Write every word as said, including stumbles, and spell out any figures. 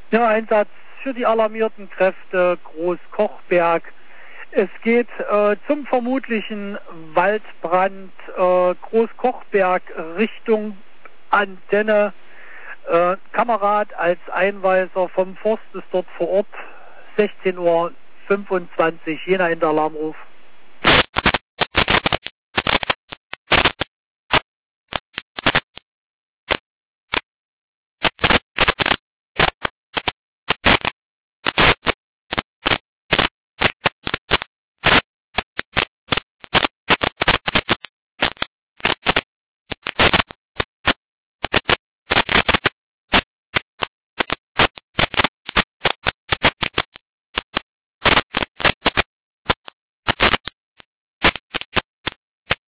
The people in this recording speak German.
Ja, Einsatz für die alarmierten Kräfte Großkochberg. Es geht äh, zum vermutlichen Waldbrand äh, Großkochberg Richtung Antenne. Äh, Kamerad als Einweiser vom Forst ist dort vor Ort. sechzehn Uhr fünfundzwanzig, Jena in der Alarmruf.